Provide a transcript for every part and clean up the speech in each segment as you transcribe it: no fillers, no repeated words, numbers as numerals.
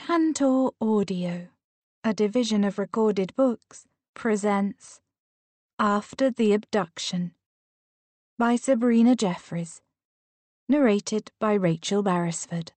Tantor Audio, a division of Recorded Books, presents After the Abduction by Sabrina Jeffries, narrated by Rachel Beresford.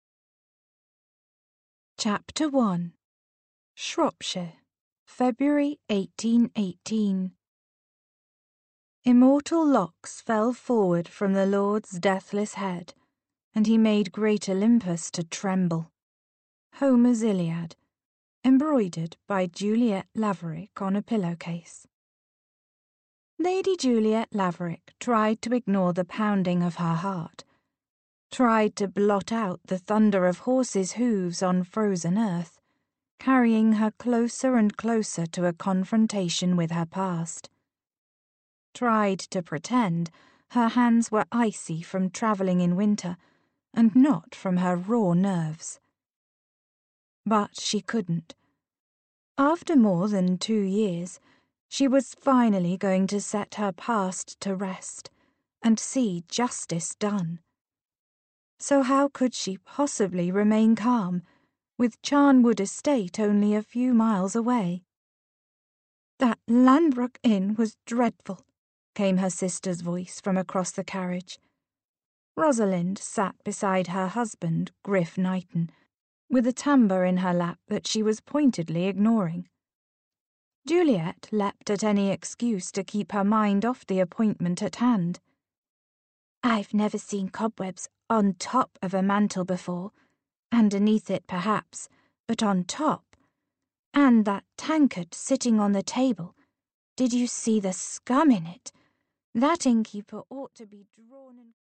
Chapter 1. Shropshire, February 1818. Immortal locks fell forward from the Lord's deathless head, and he made great Olympus to tremble. Homer's Iliad, embroidered by Juliet Laverick on a pillowcase. Lady Juliet Laverick tried to ignore the pounding of her heart, tried to blot out the thunder of horses' hooves on frozen earth, carrying her closer and closer to a confrontation with her past. Tried to pretend her hands were icy from travelling in winter and not from her raw nerves. But she couldn't. After more than 2 years, she was finally going to set her past to rest and see justice done. So how could she possibly remain calm, with Charnwood Estate only a few miles away? "That Ladbroke Inn was dreadful," came her sister's voice from across the carriage. Rosalind sat beside her husband, Griff Knighton, with a tambour in her lap that she was pointedly ignoring. Juliet leapt at any excuse to keep her mind off the appointment at hand. "I've never seen cobwebs on top of a mantel before, underneath it perhaps, but on top. And that tankard sitting on the table. Did you see the scum in it? That innkeeper ought to be drawn and